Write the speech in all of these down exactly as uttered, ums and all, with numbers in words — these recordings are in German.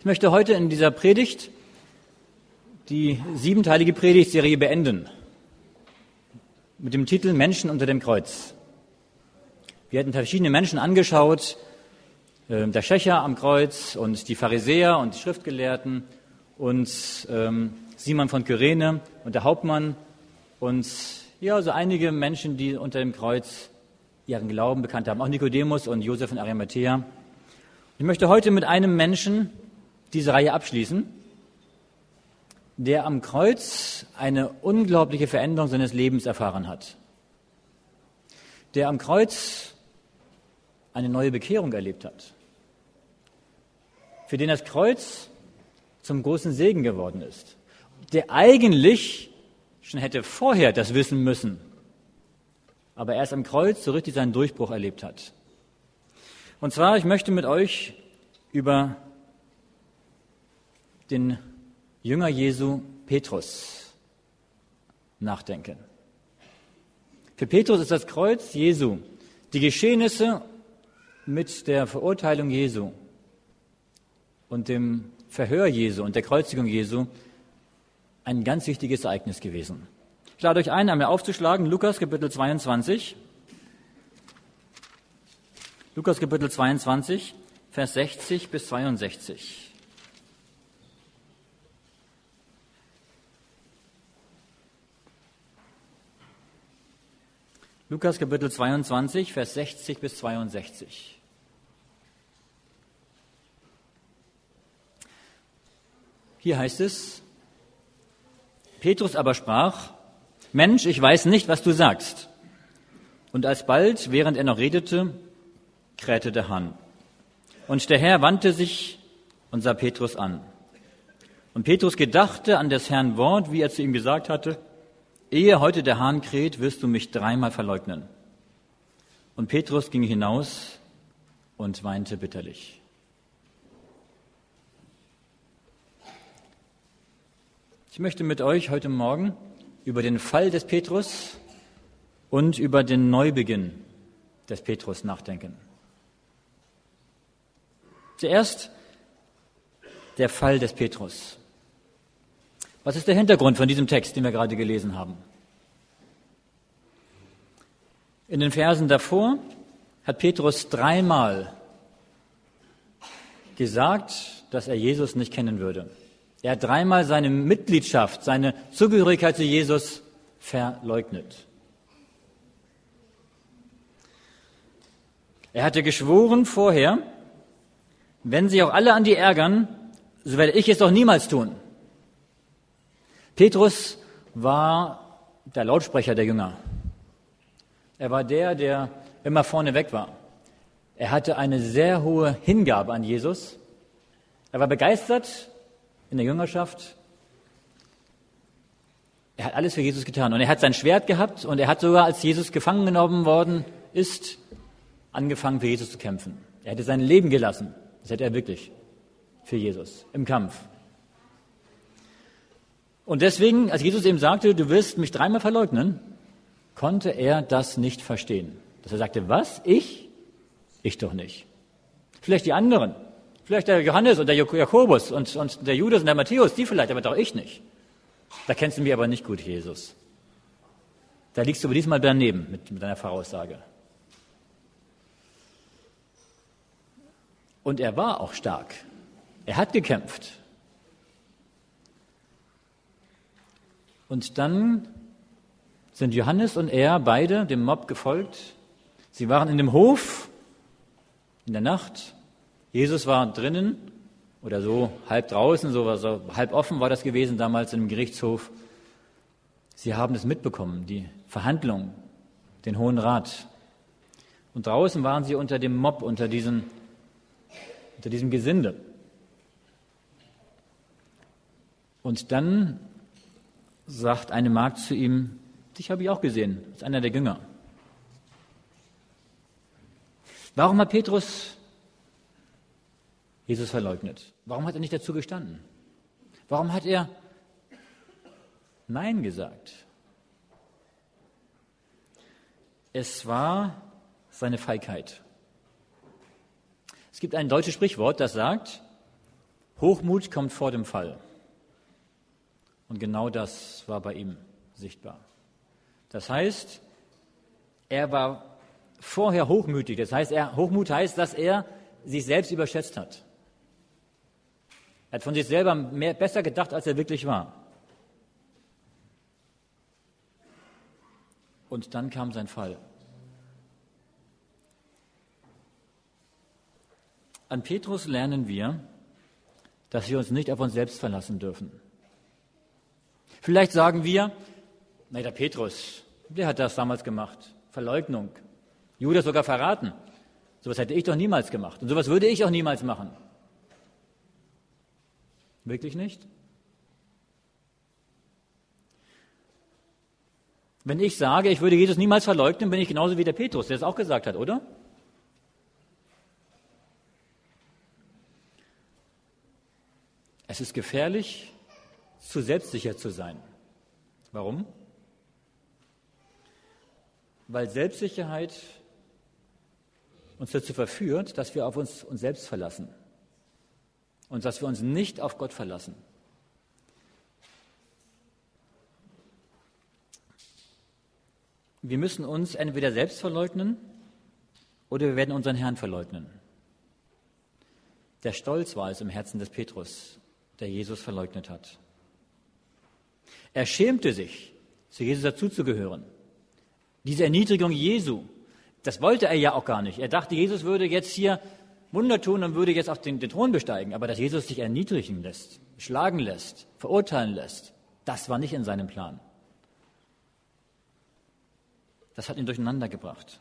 Ich möchte heute in dieser Predigt die siebenteilige Predigtserie beenden mit dem Titel Menschen unter dem Kreuz. Wir hatten verschiedene Menschen angeschaut, äh, der Schächer am Kreuz und die Pharisäer und die Schriftgelehrten und ähm, Simon von Kyrene und der Hauptmann und ja, so einige Menschen, die unter dem Kreuz ihren Glauben bekannt haben, auch Nikodemus und Josef von Arimathea. Ich möchte heute mit einem Menschen diese Reihe abschließen, der am Kreuz eine unglaubliche Veränderung seines Lebens erfahren hat, der am Kreuz eine neue Bekehrung erlebt hat, für den das Kreuz zum großen Segen geworden ist, der eigentlich schon hätte vorher das wissen müssen, aber erst am Kreuz so richtig seinen Durchbruch erlebt hat. Und zwar, ich möchte mit euch über den Jünger Jesu Petrus nachdenken. Für Petrus ist das Kreuz Jesu, die Geschehnisse mit der Verurteilung Jesu und dem Verhör Jesu und der Kreuzigung Jesu ein ganz wichtiges Ereignis gewesen. Ich lade euch ein, einmal aufzuschlagen, Lukas Kapitel zweiundzwanzig. Lukas Kapitel zweiundzwanzig, Vers sechzig bis zweiundsechzig. Lukas Kapitel zweiundzwanzig, Vers sechzig bis zweiundsechzig. Hier heißt es: Petrus aber sprach: Mensch, ich weiß nicht, was du sagst. Und alsbald, während er noch redete, krähte der Hahn. Und der Herr wandte sich und sah Petrus an. Und Petrus gedachte an des Herrn Wort, wie er zu ihm gesagt hatte: Ehe heute der Hahn kräht, wirst du mich dreimal verleugnen. Und Petrus ging hinaus und weinte bitterlich. Ich möchte mit euch heute Morgen über den Fall des Petrus und über den Neubeginn des Petrus nachdenken. Zuerst der Fall des Petrus. Was ist der Hintergrund von diesem Text, den wir gerade gelesen haben? In den Versen davor hat Petrus dreimal gesagt, dass er Jesus nicht kennen würde. Er hat dreimal seine Mitgliedschaft, seine Zugehörigkeit zu Jesus verleugnet. Er hatte geschworen vorher, wenn sich auch alle an die ärgern, so werde ich es doch niemals tun. Petrus war der Lautsprecher der Jünger. Er war der, der immer vorne weg war. Er hatte eine sehr hohe Hingabe an Jesus. Er war begeistert in der Jüngerschaft. Er hat alles für Jesus getan. Und er hat sein Schwert gehabt und er hat sogar, als Jesus gefangen genommen worden ist, angefangen für Jesus zu kämpfen. Er hätte sein Leben gelassen. Das hätte er wirklich für Jesus im Kampf. Und deswegen, als Jesus ihm sagte, du wirst mich dreimal verleugnen, konnte er das nicht verstehen. Dass er sagte, was? Ich? Ich doch nicht. Vielleicht die anderen. Vielleicht der Johannes und der Jakobus und, und der Judas und der Matthäus, die vielleicht, aber doch ich nicht. Da kennst du mich aber nicht gut, Jesus. Da liegst du aber diesmal daneben mit, mit deiner Voraussage. Und er war auch stark. Er hat gekämpft. Und dann sind Johannes und er beide dem Mob gefolgt. Sie waren in dem Hof in der Nacht. Jesus war drinnen oder so halb draußen, so, so halb offen war das gewesen damals im Gerichtshof. Sie haben es mitbekommen, die Verhandlung, den Hohen Rat. Und draußen waren sie unter dem Mob, unter diesem, unter diesem Gesinde. Und dann sagt eine Magd zu ihm, dich habe ich auch gesehen, das ist einer der Jünger. Warum hat Petrus Jesus verleugnet? Warum hat er nicht dazu gestanden? Warum hat er Nein gesagt? Es war seine Feigheit. Es gibt ein deutsches Sprichwort, das sagt, Hochmut kommt vor dem Fall. Und genau das war bei ihm sichtbar. Das heißt, er war vorher hochmütig. Das heißt, er, Hochmut heißt, dass er sich selbst überschätzt hat. Er hat von sich selber mehr, besser gedacht, als er wirklich war. Und dann kam sein Fall. An Petrus lernen wir, dass wir uns nicht auf uns selbst verlassen dürfen. Vielleicht sagen wir, na, der Petrus, der hat das damals gemacht. Verleugnung. Judas sogar verraten. Sowas hätte ich doch niemals gemacht. Und sowas würde ich auch niemals machen. Wirklich nicht? Wenn ich sage, ich würde Jesus niemals verleugnen, bin ich genauso wie der Petrus, der es auch gesagt hat, oder? Es ist gefährlich, zu selbstsicher zu sein. Warum? Weil Selbstsicherheit uns dazu verführt, dass wir auf uns, uns selbst verlassen und dass wir uns nicht auf Gott verlassen. Wir müssen uns entweder selbst verleugnen oder wir werden unseren Herrn verleugnen. Der Stolz war es im Herzen des Petrus, der Jesus verleugnet hat. Er schämte sich, zu Jesus dazuzugehören. Diese Erniedrigung Jesu, das wollte er ja auch gar nicht. Er dachte, Jesus würde jetzt hier Wunder tun und würde jetzt auf den, den Thron besteigen. Aber dass Jesus sich erniedrigen lässt, schlagen lässt, verurteilen lässt, das war nicht in seinem Plan. Das hat ihn durcheinander gebracht.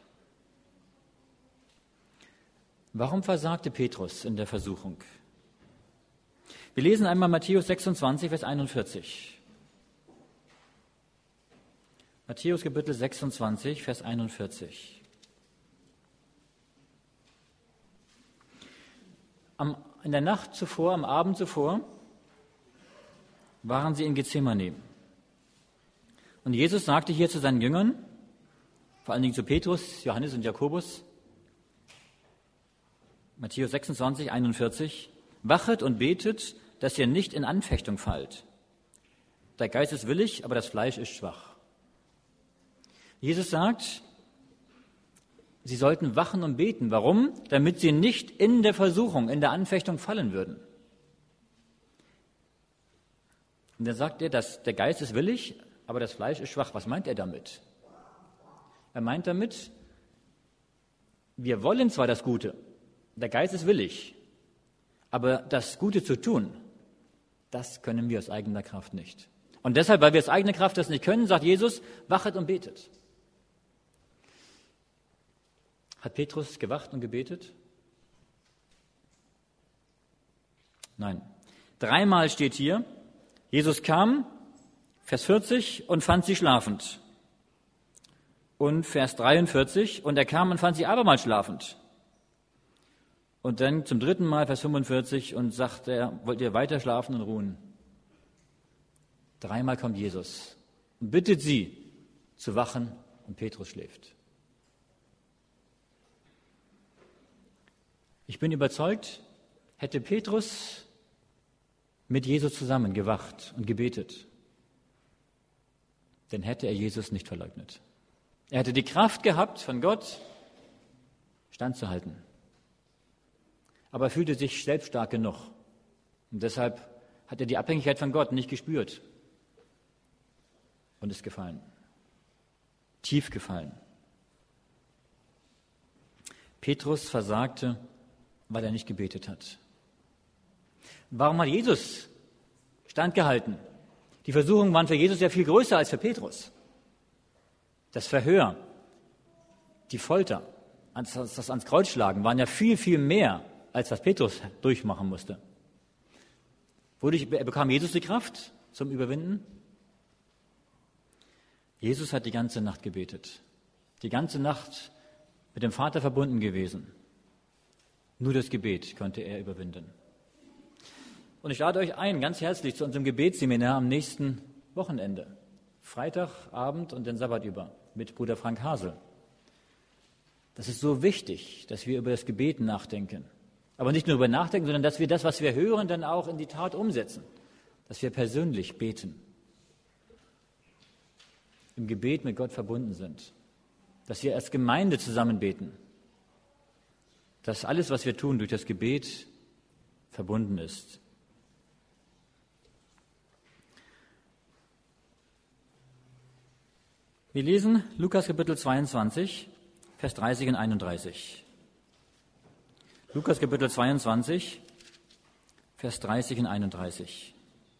Warum versagte Petrus in der Versuchung? Wir lesen einmal Matthäus sechsundzwanzig, Vers einundvierzig. Matthäus Kapitel sechsundzwanzig, Vers einundvierzig. Am, in der Nacht zuvor, am Abend zuvor, waren sie in Gethsemane. Und Jesus sagte hier zu seinen Jüngern, vor allen Dingen zu Petrus, Johannes und Jakobus, Matthäus sechsundzwanzig, einundvierzig, wachet und betet, dass ihr nicht in Anfechtung fallt. Der Geist ist willig, aber das Fleisch ist schwach. Jesus sagt, sie sollten wachen und beten. Warum? Damit sie nicht in der Versuchung, in der Anfechtung fallen würden. Und dann sagt er, dass der Geist ist willig, aber das Fleisch ist schwach. Was meint er damit? Er meint damit, wir wollen zwar das Gute, der Geist ist willig, aber das Gute zu tun, das können wir aus eigener Kraft nicht. Und deshalb, weil wir aus eigener Kraft das nicht können, sagt Jesus, wachet und betet. Hat Petrus gewacht und gebetet? Nein. Dreimal steht hier, Jesus kam, Vers vierzig, und fand sie schlafend. Und Vers dreiundvierzig, und er kam und fand sie abermals schlafend. Und dann zum dritten Mal, Vers fünfundvierzig, und sagt er, wollt ihr weiter schlafen und ruhen? Dreimal kommt Jesus und bittet sie zu wachen, und Petrus schläft. Ich bin überzeugt, hätte Petrus mit Jesus zusammen gewacht und gebetet, dann hätte er Jesus nicht verleugnet. Er hätte die Kraft gehabt, von Gott standzuhalten. Aber er fühlte sich selbst stark genug. Und deshalb hat er die Abhängigkeit von Gott nicht gespürt und ist gefallen. Tief gefallen. Petrus versagte, weil er nicht gebetet hat. Warum hat Jesus standgehalten? Die Versuchungen waren für Jesus ja viel größer als für Petrus. Das Verhör, die Folter, das ans Kreuz schlagen, waren ja viel, viel mehr, als was Petrus durchmachen musste. Wodurch bekam Jesus die Kraft zum Überwinden? Jesus hat die ganze Nacht gebetet. Die ganze Nacht mit dem Vater verbunden gewesen. Nur das Gebet konnte er überwinden. Und ich lade euch ein, ganz herzlich zu unserem Gebetsseminar am nächsten Wochenende. Freitagabend und den Sabbat über mit Bruder Frank Hasel. Das ist so wichtig, dass wir über das Gebet nachdenken. Aber nicht nur darüber nachdenken, sondern dass wir das, was wir hören, dann auch in die Tat umsetzen. Dass wir persönlich beten. Im Gebet mit Gott verbunden sind. Dass wir als Gemeinde zusammen beten. Dass alles, was wir tun, durch das Gebet verbunden ist. Wir lesen Lukas Kapitel zweiundzwanzig, Vers dreißig und einunddreißig. Lukas Kapitel zweiundzwanzig, Vers dreißig und einunddreißig.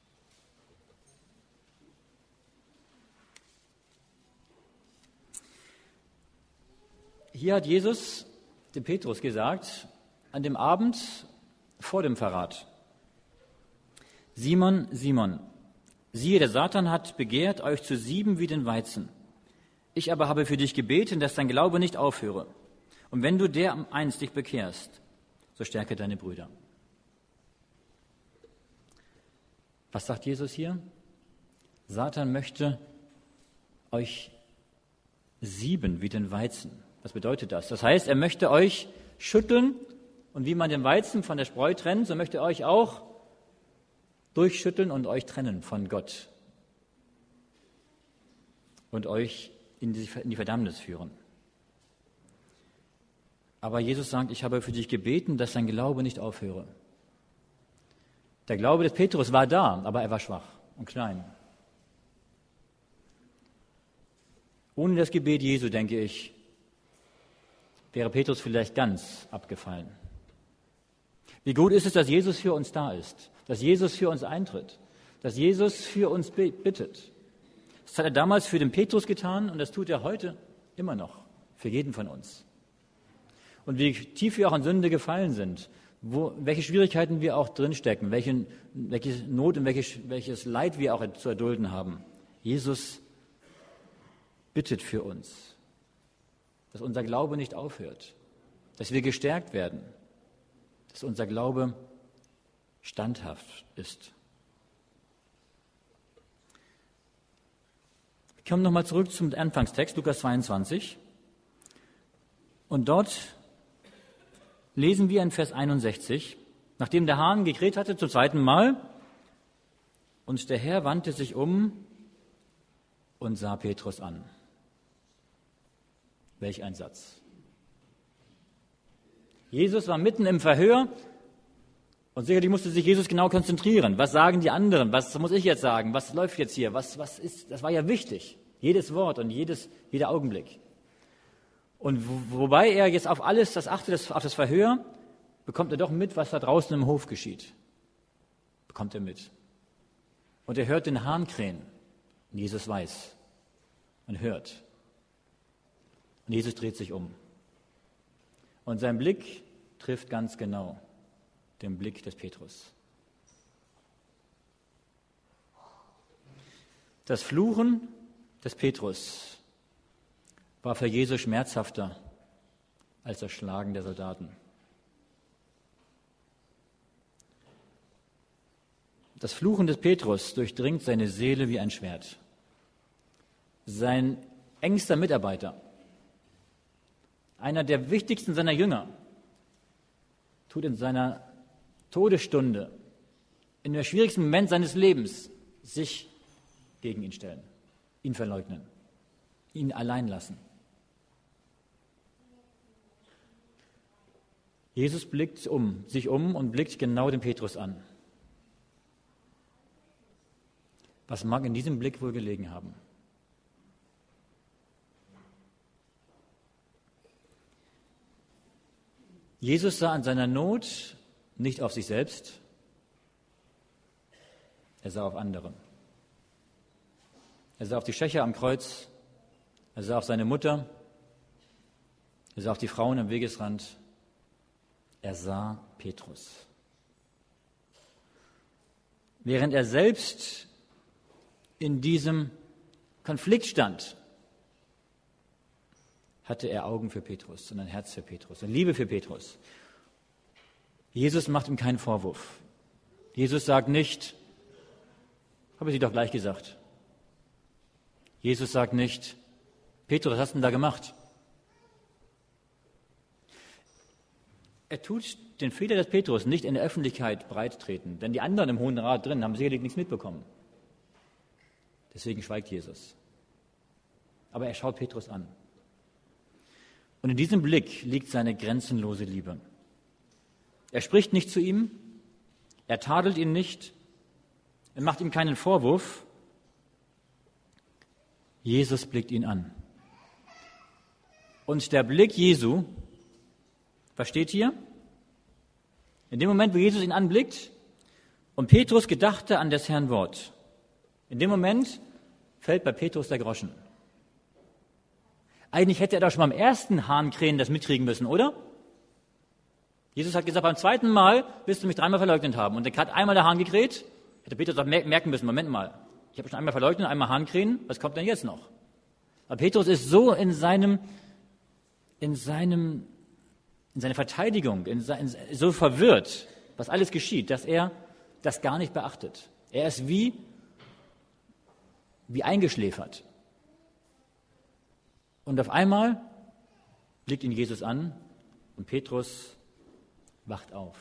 Hier hat Jesus dem Petrus gesagt, an dem Abend vor dem Verrat: Simon, Simon, siehe, der Satan hat begehrt, euch zu sieben wie den Weizen. Ich aber habe für dich gebeten, dass dein Glaube nicht aufhöre. Und wenn du dereinst dich bekehrst, so stärke deine Brüder. Was sagt Jesus hier? Satan möchte euch sieben wie den Weizen. Was bedeutet das? Das heißt, er möchte euch schütteln und wie man den Weizen von der Spreu trennt, so möchte er euch auch durchschütteln und euch trennen von Gott und euch in die, in die Verdammnis führen. Aber Jesus sagt, ich habe für dich gebeten, dass dein Glaube nicht aufhöre. Der Glaube des Petrus war da, aber er war schwach und klein. Ohne das Gebet Jesu, denke ich, wäre Petrus vielleicht ganz abgefallen. Wie gut ist es, dass Jesus für uns da ist, dass Jesus für uns eintritt, dass Jesus für uns bittet. Das hat er damals für den Petrus getan und das tut er heute immer noch für jeden von uns. Und wie tief wir auch in Sünde gefallen sind, wo, welche Schwierigkeiten wir auch drinstecken, welche, welche Not und welches, welches Leid wir auch zu erdulden haben. Jesus bittet für uns, dass unser Glaube nicht aufhört, dass wir gestärkt werden, dass unser Glaube standhaft ist. Wir kommen nochmal zurück zum Anfangstext, Lukas zweiundzwanzig. Und dort lesen wir in Vers einundsechzig, nachdem der Hahn gekräht hatte zum zweiten Mal, und der Herr wandte sich um und sah Petrus an. Welch ein Satz. Jesus war mitten im Verhör und sicherlich musste sich Jesus genau konzentrieren. Was sagen die anderen? Was muss ich jetzt sagen? Was läuft jetzt hier? Was, was ist? Das war ja wichtig. Jedes Wort und jedes, jeder Augenblick. Und wo, wobei er jetzt auf alles das achte, das, auf das Verhör, bekommt er doch mit, was da draußen im Hof geschieht. Bekommt er mit. Und er hört den Hahn krähen. Und Jesus weiß und hört. Und Jesus dreht sich um. Und sein Blick trifft ganz genau den Blick des Petrus. Das Fluchen des Petrus war für Jesus schmerzhafter als das Schlagen der Soldaten. Das Fluchen des Petrus durchdringt seine Seele wie ein Schwert. Sein engster Mitarbeiter, einer der wichtigsten seiner Jünger, tut in seiner Todesstunde, in dem schwierigsten Moment seines Lebens, sich gegen ihn stellen, ihn verleugnen, ihn allein lassen. Jesus blickt um, sich um und blickt genau den Petrus an. Was mag in diesem Blick wohl gelegen haben? Jesus sah in seiner Not nicht auf sich selbst, er sah auf andere. Er sah auf die Schächer am Kreuz, er sah auf seine Mutter, er sah auf die Frauen am Wegesrand, er sah Petrus. Während er selbst in diesem Konflikt stand, hatte er Augen für Petrus und ein Herz für Petrus und Liebe für Petrus. Jesus macht ihm keinen Vorwurf. Jesus sagt nicht, habe ich dir doch gleich gesagt. Jesus sagt nicht, Petrus, was hast du denn da gemacht? er tut den Fehler des Petrus nicht in der Öffentlichkeit breittreten, denn die anderen im Hohen Rat drin haben sicherlich nichts mitbekommen. Deswegen schweigt Jesus. Aber er schaut Petrus an. Und in diesem Blick liegt seine grenzenlose Liebe. Er spricht nicht zu ihm, er tadelt ihn nicht, er macht ihm keinen Vorwurf. Jesus blickt ihn an. Und der Blick Jesu, was steht hier? In dem Moment, wo Jesus ihn anblickt und Petrus gedachte an des Herrn Wort, in dem Moment fällt bei Petrus der Groschen. Eigentlich hätte er doch schon beim ersten Hahnkrähen das mitkriegen müssen, oder? Jesus hat gesagt, beim zweiten Mal wirst du mich dreimal verleugnet haben. Und dann hat einmal der Hahn gekräht, hätte Petrus doch merken müssen, Moment mal, ich habe schon einmal verleugnet, einmal Hahnkrähen, was kommt denn jetzt noch? Aber Petrus ist so in seinem, in seinem, in seiner Verteidigung, in sein, so verwirrt, was alles geschieht, dass er das gar nicht beachtet. Er ist wie, wie eingeschläfert. Und auf einmal blickt ihn Jesus an und Petrus wacht auf.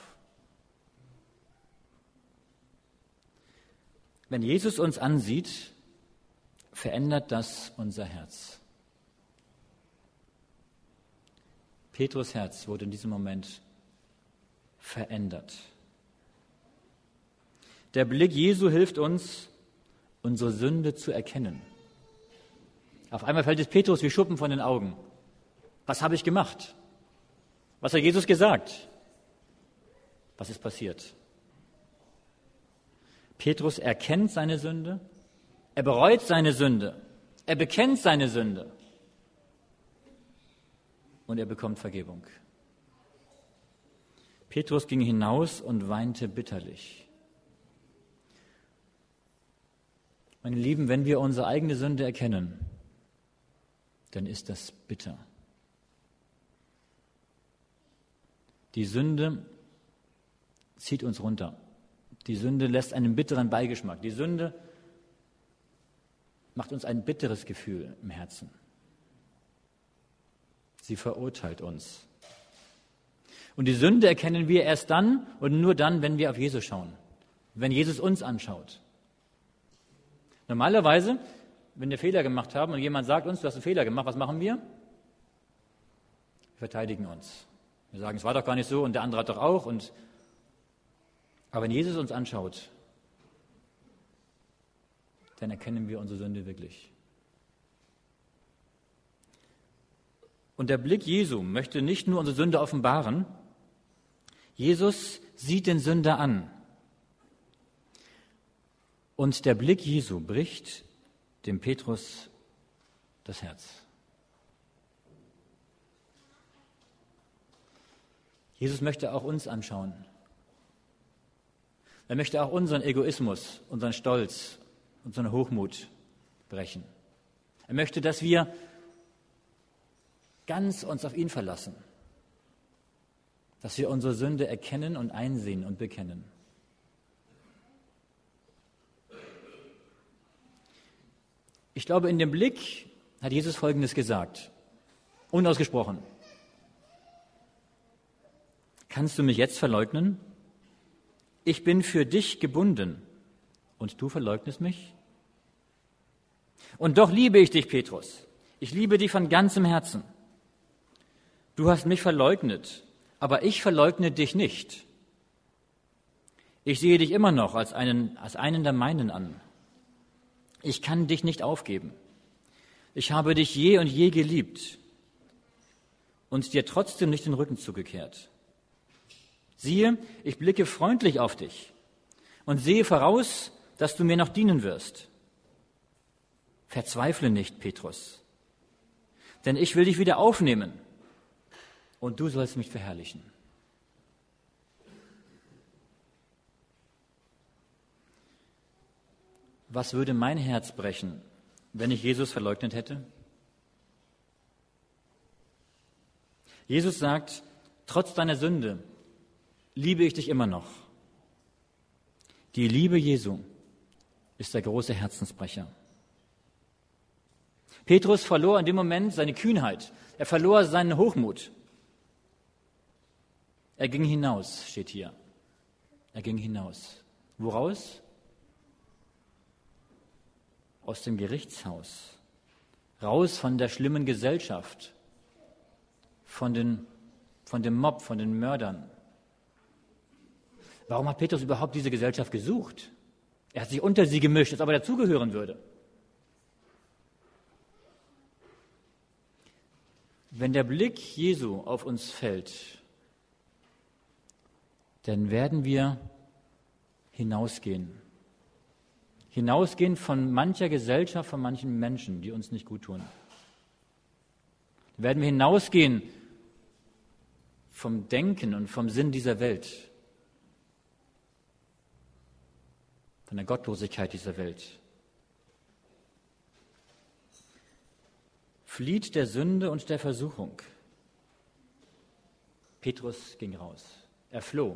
Wenn Jesus uns ansieht, verändert das unser Herz. Petrus' Herz wurde in diesem Moment verändert. Der Blick Jesu hilft uns, unsere Sünde zu erkennen. Auf einmal fällt es Petrus wie Schuppen von den Augen. Was habe ich gemacht? Was hat Jesus gesagt? Was ist passiert? Petrus erkennt seine Sünde, er bereut seine Sünde, er bekennt seine Sünde und er bekommt Vergebung. Petrus ging hinaus und weinte bitterlich. Meine Lieben, wenn wir unsere eigene Sünde erkennen, dann ist das bitter. Die Sünde zieht uns runter. Die Sünde lässt einen bitteren Beigeschmack. Die Sünde macht uns ein bitteres Gefühl im Herzen. Sie verurteilt uns. Und die Sünde erkennen wir erst dann und nur dann, wenn wir auf Jesus schauen. Wenn Jesus uns anschaut. Normalerweise, wenn wir Fehler gemacht haben und jemand sagt uns, du hast einen Fehler gemacht, was machen wir? Wir verteidigen uns. Wir sagen, es war doch gar nicht so und der andere hat doch auch. Und aber wenn Jesus uns anschaut, dann erkennen wir unsere Sünde wirklich. Und der Blick Jesu möchte nicht nur unsere Sünde offenbaren, Jesus sieht den Sünder an. Und der Blick Jesu bricht dem Petrus das Herz. Jesus möchte auch uns anschauen. Er möchte auch unseren Egoismus, unseren Stolz, unseren Hochmut brechen. Er möchte, dass wir ganz uns auf ihn verlassen, dass wir unsere Sünde erkennen und einsehen und bekennen. Ich glaube, in dem Blick hat Jesus Folgendes gesagt, unausgesprochen. Kannst du mich jetzt verleugnen? Ich bin für dich gebunden und du verleugnest mich? Und doch liebe ich dich, Petrus. Ich liebe dich von ganzem Herzen. Du hast mich verleugnet, aber ich verleugne dich nicht. Ich sehe dich immer noch als einen, als einen der meinen an. Ich kann dich nicht aufgeben. Ich habe dich je und je geliebt und dir trotzdem nicht den Rücken zugekehrt. Siehe, ich blicke freundlich auf dich und sehe voraus, dass du mir noch dienen wirst. Verzweifle nicht, Petrus, denn ich will dich wieder aufnehmen und du sollst mich verherrlichen. Was würde mein Herz brechen, wenn ich Jesus verleugnet hätte? Jesus sagt, trotz deiner Sünde liebe ich dich immer noch. Die Liebe Jesu ist der große Herzensbrecher. Petrus verlor in dem Moment seine Kühnheit. Er verlor seinen Hochmut. Er ging hinaus, steht hier. Er ging hinaus. Woraus? Aus dem Gerichtshaus. Raus von der schlimmen Gesellschaft. Von, den, von dem Mob, von den Mördern. Warum hat Petrus überhaupt diese Gesellschaft gesucht? Er hat sich unter sie gemischt, als ob er dazugehören würde. Wenn der Blick Jesu auf uns fällt, dann werden wir hinausgehen. Hinausgehen von mancher Gesellschaft, von manchen Menschen, die uns nicht gut tun. Dann werden wir hinausgehen vom Denken und vom Sinn dieser Welt, von der Gottlosigkeit dieser Welt. Flieht der Sünde und der Versuchung. Petrus ging raus. Er floh.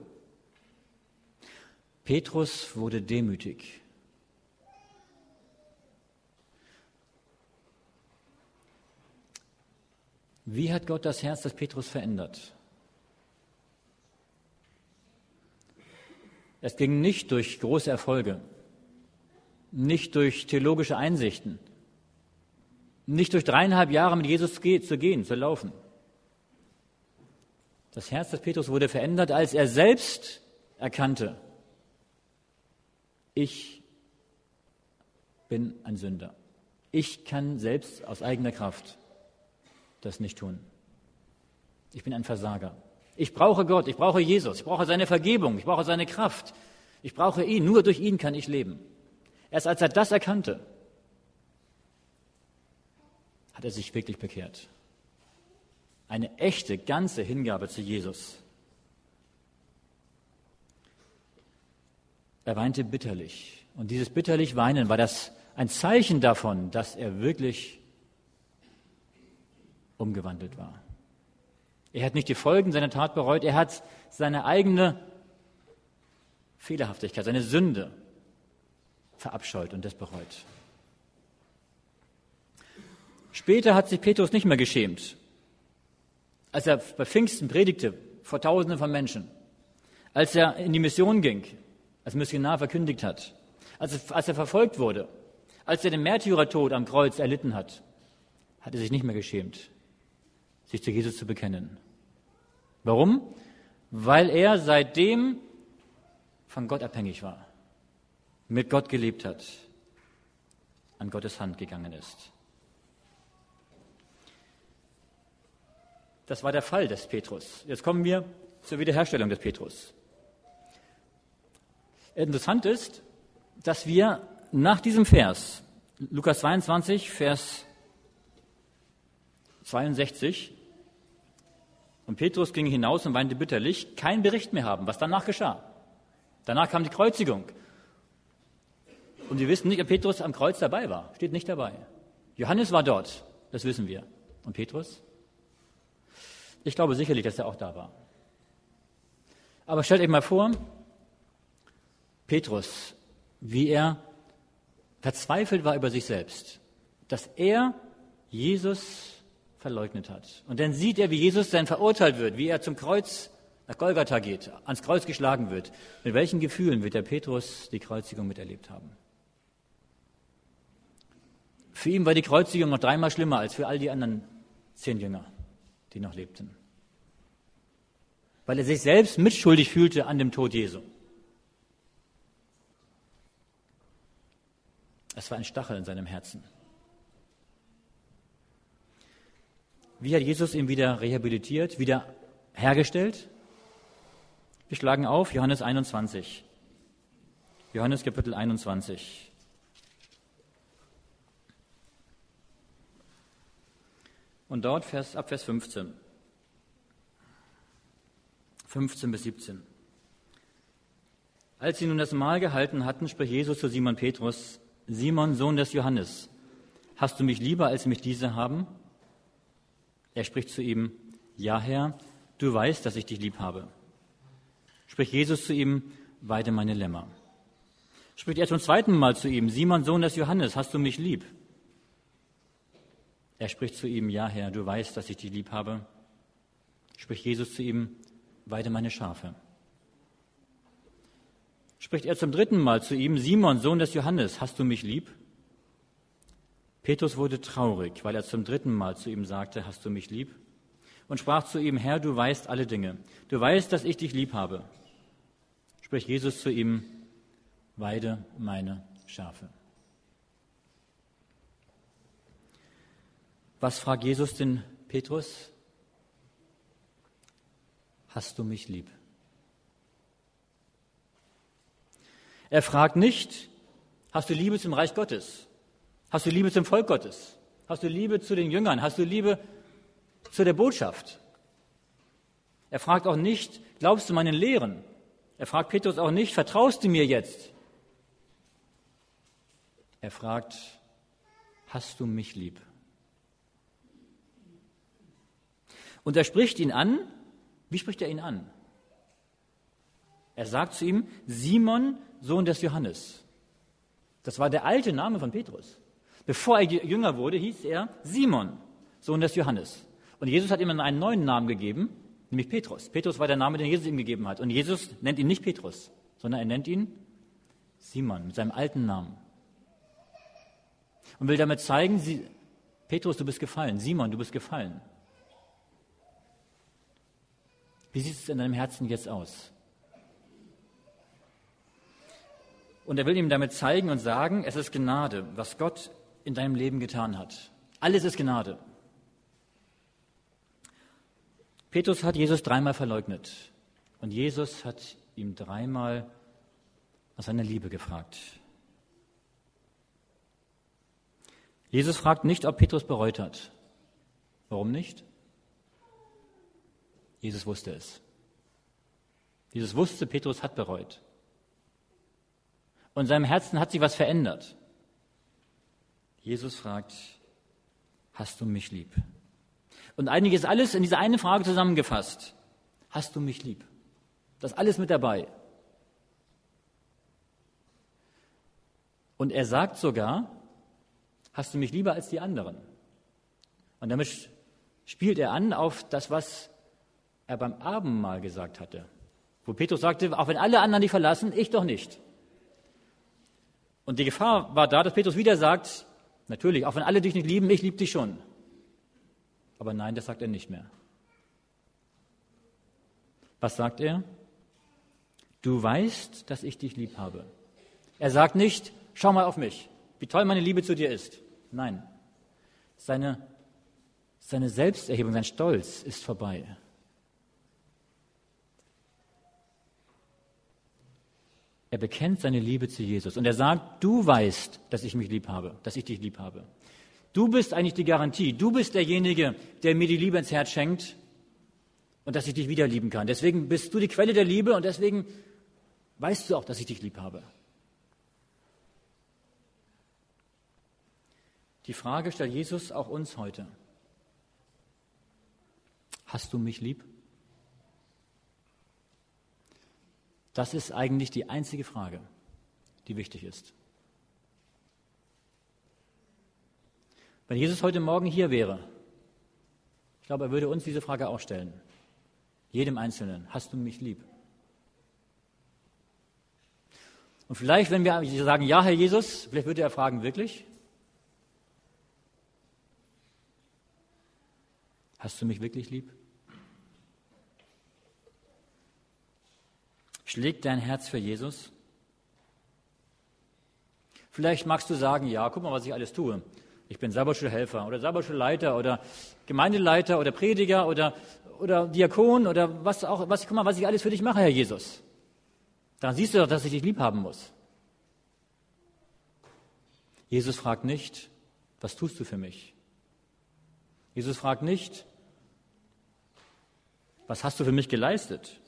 Petrus wurde demütig. Wie hat Gott das Herz des Petrus verändert? Es ging nicht durch große Erfolge, nicht durch theologische Einsichten, nicht durch dreieinhalb Jahre mit Jesus zu gehen, zu laufen. Das Herz des Petrus wurde verändert, als er selbst erkannte, ich bin ein Sünder. Ich kann selbst aus eigener Kraft das nicht tun. Ich bin ein Versager. Ich brauche Gott, ich brauche Jesus, ich brauche seine Vergebung, ich brauche seine Kraft. Ich brauche ihn, nur durch ihn kann ich leben. Erst als er das erkannte, hat er sich wirklich bekehrt. Eine echte, ganze Hingabe zu Jesus. Er weinte bitterlich. Und dieses bitterlich Weinen war das ein Zeichen davon, dass er wirklich umgewandelt war. Er hat nicht die Folgen seiner Tat bereut, er hat seine eigene Fehlerhaftigkeit, seine Sünde verabscheut und das bereut. Später hat sich Petrus nicht mehr geschämt, als er bei Pfingsten predigte vor Tausenden von Menschen, als er in die Mission ging, als Missionar verkündigt hat, als, als er verfolgt wurde, als er den Märtyrertod am Kreuz erlitten hat, hat er sich nicht mehr geschämt, sich zu Jesus zu bekennen. Warum? Weil er seitdem von Gott abhängig war, mit Gott gelebt hat, an Gottes Hand gegangen ist. Das war der Fall des Petrus. Jetzt kommen wir zur Wiederherstellung des Petrus. Interessant ist, dass wir nach diesem Vers, Lukas zweiundzwanzig, Vers zweiundsechzig, und Petrus ging hinaus und weinte bitterlich, keinen Bericht mehr haben, was danach geschah. Danach kam die Kreuzigung. Und wir wissen nicht, ob Petrus am Kreuz dabei war. Steht nicht dabei. Johannes war dort, das wissen wir. Und Petrus? Ich glaube sicherlich, dass er auch da war. Aber stellt euch mal vor, Petrus, wie er verzweifelt war über sich selbst, dass er Jesus verleugnet hat. Und dann sieht er, wie Jesus dann verurteilt wird, wie er zum Kreuz nach Golgatha geht, ans Kreuz geschlagen wird. Mit welchen Gefühlen wird der Petrus die Kreuzigung miterlebt haben? Für ihn war die Kreuzigung noch dreimal schlimmer als für all die anderen zehn Jünger, die noch lebten. Weil er sich selbst mitschuldig fühlte an dem Tod Jesu. Es war ein Stachel in seinem Herzen. Wie hat Jesus ihn wieder rehabilitiert, wieder hergestellt? Wir schlagen auf Johannes einundzwanzig. Johannes Kapitel einundzwanzig. Und dort Vers, ab Vers fünfzehn. fünfzehn bis siebzehn. Als sie nun das Mahl gehalten hatten, spricht Jesus zu Simon Petrus: Simon, Sohn des Johannes, hast du mich lieber, als mich diese haben? Er spricht zu ihm: Ja, Herr, du weißt, dass ich dich lieb habe. Spricht Jesus zu ihm: Weide meine Lämmer. Spricht er zum zweiten Mal zu ihm: Simon, Sohn des Johannes, hast du mich lieb? Er spricht zu ihm: Ja, Herr, du weißt, dass ich dich lieb habe. Spricht Jesus zu ihm: weide meine Schafe. Spricht er zum dritten Mal zu ihm, Simon, Sohn des Johannes, hast du mich lieb? Petrus wurde traurig, weil er zum dritten Mal zu ihm sagte, hast du mich lieb? Und sprach zu ihm, Herr, du weißt alle Dinge. Du weißt, dass ich dich lieb habe. Spricht Jesus zu ihm, weide meine Schafe. Was fragt Jesus den Petrus? Hast du mich lieb? Er fragt nicht, hast du Liebe zum Reich Gottes? Hast du Liebe zum Volk Gottes? Hast du Liebe zu den Jüngern? Hast du Liebe zu der Botschaft? Er fragt auch nicht, glaubst du meinen Lehren? Er fragt Petrus auch nicht, vertraust du mir jetzt? Er fragt, hast du mich lieb? Und er spricht ihn an. Wie spricht er ihn an? Er sagt zu ihm, Simon, Sohn des Johannes. Das war der alte Name von Petrus. Bevor er jünger wurde, hieß er Simon, Sohn des Johannes. Und Jesus hat ihm einen neuen Namen gegeben, nämlich Petrus. Petrus war der Name, den Jesus ihm gegeben hat. Und Jesus nennt ihn nicht Petrus, sondern er nennt ihn Simon mit seinem alten Namen. Und will damit zeigen, Petrus, du bist gefallen. Simon, du bist gefallen. Wie sieht es in deinem Herzen jetzt aus? Und er will ihm damit zeigen und sagen, es ist Gnade, was Gott in deinem Leben getan hat. Alles ist Gnade. Petrus hat Jesus dreimal verleugnet. Und Jesus hat ihm dreimal nach seiner Liebe gefragt. Jesus fragt nicht, ob Petrus bereut hat. Warum nicht? Jesus wusste es. Jesus wusste, Petrus hat bereut. Und in seinem Herzen hat sich was verändert. Jesus fragt, hast du mich lieb? Und eigentlich ist alles in diese eine Frage zusammengefasst. Hast du mich lieb? Das ist alles mit dabei. Und er sagt sogar, hast du mich lieber als die anderen? Und damit spielt er an auf das, was er beim Abendmahl gesagt hatte. Wo Petrus sagte, auch wenn alle anderen dich verlassen, ich doch nicht. Und die Gefahr war da, dass Petrus wieder sagt, natürlich, auch wenn alle dich nicht lieben, ich liebe dich schon. Aber nein, das sagt er nicht mehr. Was sagt er? Du weißt, dass ich dich lieb habe. Er sagt nicht, schau mal auf mich, wie toll meine Liebe zu dir ist. Nein, seine, seine Selbsterhebung, sein Stolz ist vorbei. Er bekennt seine Liebe zu Jesus und er sagt, du weißt, dass ich mich lieb habe, dass ich dich lieb habe. Du bist eigentlich die Garantie, du bist derjenige, der mir die Liebe ins Herz schenkt und dass ich dich wieder lieben kann. Deswegen bist du die Quelle der Liebe und deswegen weißt du auch, dass ich dich lieb habe. Die Frage stellt Jesus auch uns heute. Hast du mich lieb? Das ist eigentlich die einzige Frage, die wichtig ist. Wenn Jesus heute Morgen hier wäre, ich glaube, er würde uns diese Frage auch stellen. Jedem Einzelnen, hast du mich lieb? Und vielleicht, wenn wir sagen, ja, Herr Jesus, vielleicht würde er fragen, wirklich? Hast du mich wirklich lieb? Schlägt dein Herz für Jesus? Vielleicht magst du sagen, ja, guck mal, was ich alles tue. Ich bin Sabbatschulhelfer oder Sabbatschulleiter oder Gemeindeleiter oder Prediger oder, oder Diakon oder was auch, was, guck mal, was ich alles für dich mache, Herr Jesus. Daran siehst du doch, dass ich dich lieb haben muss. Jesus fragt nicht, was tust du für mich? Jesus fragt nicht, was hast du für mich geleistet?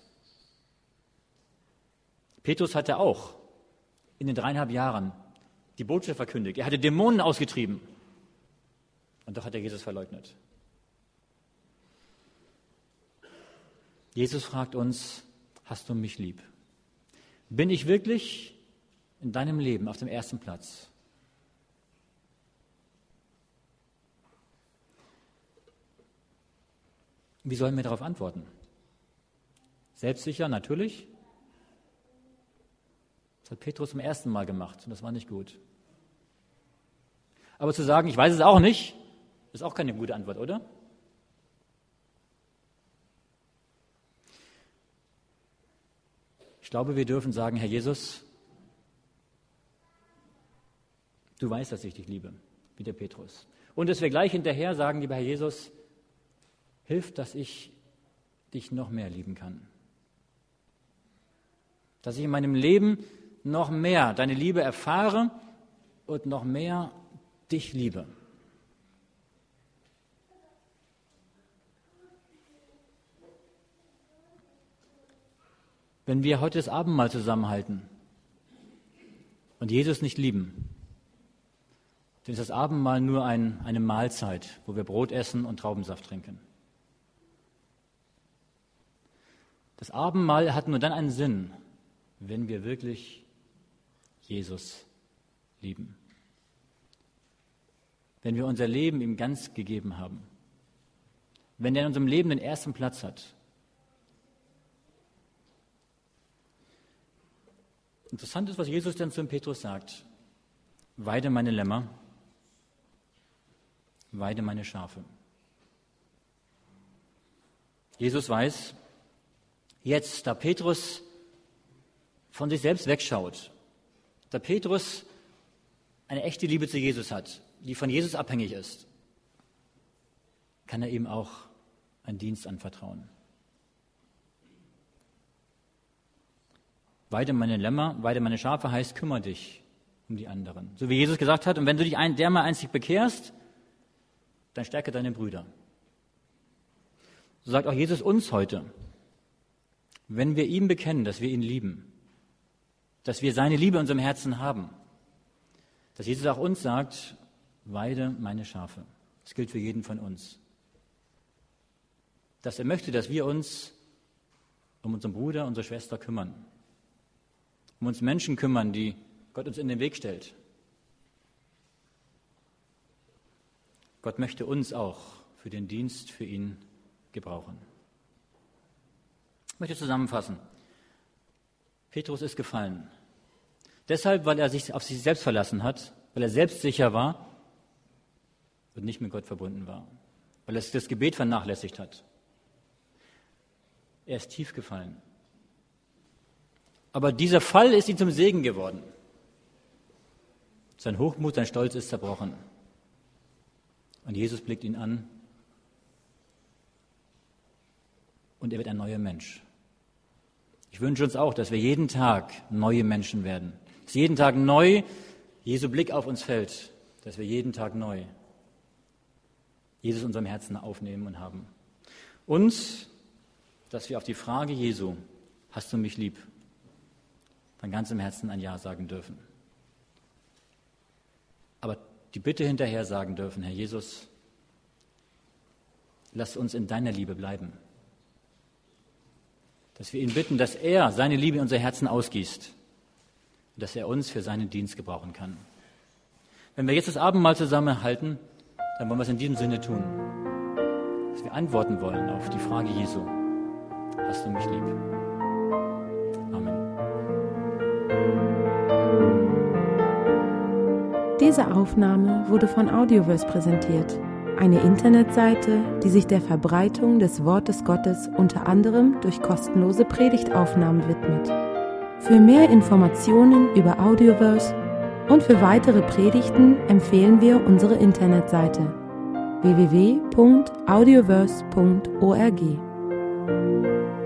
Petrus hatte auch in den dreieinhalb Jahren die Botschaft verkündigt. Er hatte Dämonen ausgetrieben. Und doch hat er Jesus verleugnet. Jesus fragt uns, hast du mich lieb? Bin ich wirklich in deinem Leben auf dem ersten Platz? Wie sollen wir darauf antworten? Selbstsicher, natürlich. Das hat Petrus zum ersten Mal gemacht und das war nicht gut. Aber zu sagen, ich weiß es auch nicht, ist auch keine gute Antwort, oder? Ich glaube, wir dürfen sagen, Herr Jesus, du weißt, dass ich dich liebe, wie der Petrus. Und dass wir gleich hinterher sagen, lieber Herr Jesus, hilf, dass ich dich noch mehr lieben kann. Dass ich in meinem Leben noch mehr deine Liebe erfahre und noch mehr dich liebe. Wenn wir heute das Abendmahl zusammenhalten und Jesus nicht lieben, dann ist das Abendmahl nur ein, eine Mahlzeit, wo wir Brot essen und Traubensaft trinken. Das Abendmahl hat nur dann einen Sinn, wenn wir wirklich Jesus lieben. Wenn wir unser Leben ihm ganz gegeben haben. Wenn er in unserem Leben den ersten Platz hat. Interessant ist, was Jesus dann zu Petrus sagt. Weide meine Lämmer, weide meine Schafe. Jesus weiß, jetzt, da Petrus von sich selbst wegschaut, da Petrus eine echte Liebe zu Jesus hat, die von Jesus abhängig ist, kann er ihm auch einen Dienst anvertrauen. Weide meine Lämmer, weide meine Schafe heißt, kümmere dich um die anderen. So wie Jesus gesagt hat, und wenn du dich ein, dermal einzig bekehrst, dann stärke deine Brüder. So sagt auch Jesus uns heute, wenn wir ihm bekennen, dass wir ihn lieben, dass wir seine Liebe in unserem Herzen haben, dass Jesus auch uns sagt, weide meine Schafe. Das gilt für jeden von uns. Dass er möchte, dass wir uns um unseren Bruder, unsere Schwester kümmern. Um uns Menschen kümmern, die Gott uns in den Weg stellt. Gott möchte uns auch für den Dienst für ihn gebrauchen. Ich möchte zusammenfassen. Petrus ist gefallen. Deshalb, weil er sich auf sich selbst verlassen hat, weil er selbstsicher war und nicht mit Gott verbunden war, weil er das Gebet vernachlässigt hat. Er ist tief gefallen. Aber dieser Fall ist ihm zum Segen geworden. Sein Hochmut, sein Stolz ist zerbrochen. Und Jesus blickt ihn an und er wird ein neuer Mensch. Ich wünsche uns auch, dass wir jeden Tag neue Menschen werden. Dass jeden Tag neu Jesu Blick auf uns fällt. Dass wir jeden Tag neu Jesus in unserem Herzen aufnehmen und haben. Und dass wir auf die Frage Jesu, hast du mich lieb, von ganzem Herzen ein Ja sagen dürfen. Aber die Bitte hinterher sagen dürfen, Herr Jesus, lass uns in deiner Liebe bleiben. Dass wir ihn bitten, dass er seine Liebe in unser Herzen ausgießt und dass er uns für seinen Dienst gebrauchen kann. Wenn wir jetzt das Abendmahl zusammenhalten, dann wollen wir es in diesem Sinne tun, dass wir antworten wollen auf die Frage Jesu, hast du mich lieb? Amen. Diese Aufnahme wurde von Audioverse präsentiert, eine Internetseite, die sich der Verbreitung des Wortes Gottes unter anderem durch kostenlose Predigtaufnahmen widmet. Für mehr Informationen über Audioverse und für weitere Predigten empfehlen wir unsere Internetseite w w w punkt audioverse punkt org.